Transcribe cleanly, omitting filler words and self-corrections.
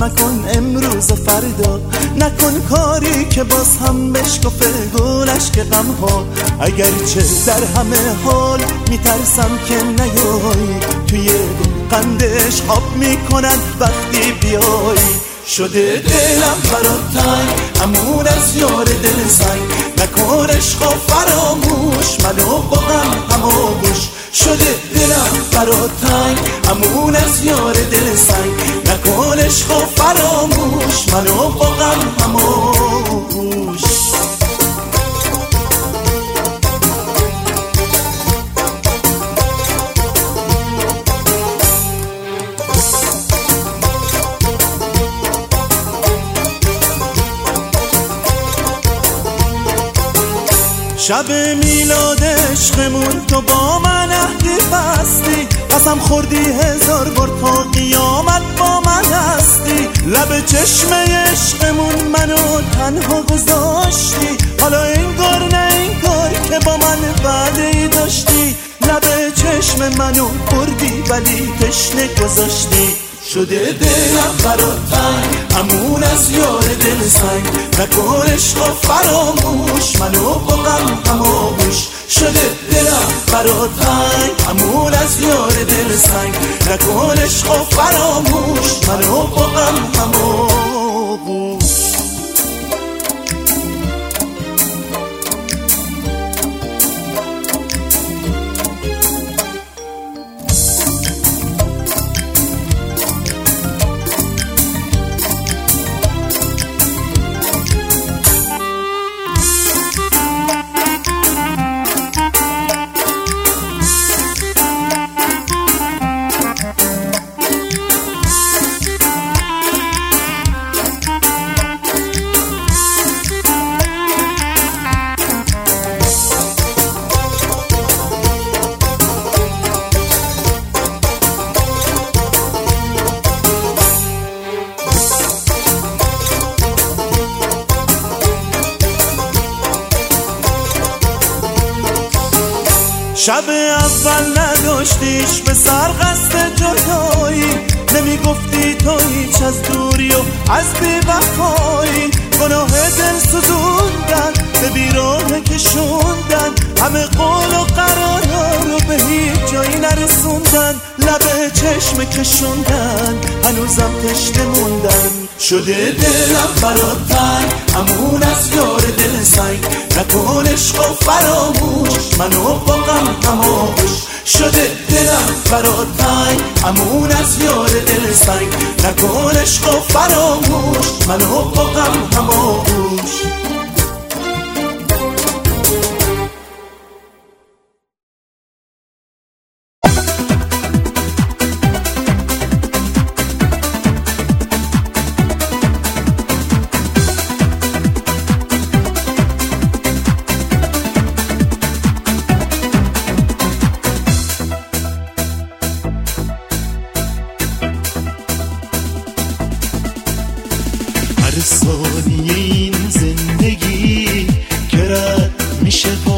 مکن امروز و فردا، نکن کاری که باز هم بشکفه گلش که غم ها. اگرچه در همه حال میترسم که نیایی، توی قندش آب میکنن وقتی بیایی. شده دلم برات تنگ امون از یار دل سنگ، نکن عشق و فراموش منو با غم هماغوش. شده دلم برات تنگ امون از یار دل سنگ، نکن عشق و فراموش منو با غم هماغوش. شب میلاد عشقمون تو با من عهدی بستی، قسم خوردی 1000 بار تا قیامت با من هستی. لب چشم عشقمون منو تنها گذاشتی، حالا انگار نه انگار که با من وعده‌ای داشتی. لب چشم منو بردی ولی تشنه گذاشتی. شده دلم برات تنگ امون از یار دل سنگ، نکن عشق و فراموش منو با غم هماغوش. شده دلم برات تنگ امون از یار دل سنگ، نکن عشق و فراموش منو با غم هماغوش. شب اول نداشتیش به سر قصد جدایی، نمیگفتی تو هیچ از دوری و از بی‌وفایی. گناه دل سوزوندن به بیراه کشوندن، همه قول و قرارا رو به هیچ جایی نرسوندن. لب چشم کشوندن هنوزم تشنه موندن. شده دلم برات تنگ امون از یار دل سنگ، نکن عشق و فراموش منو با غم هماغوش. شده دلم برات تنگ امون از یار دل سنگ، نکن عشق و فراموش منو با غم هماغوش. ثانیه این زندگی که رد میشه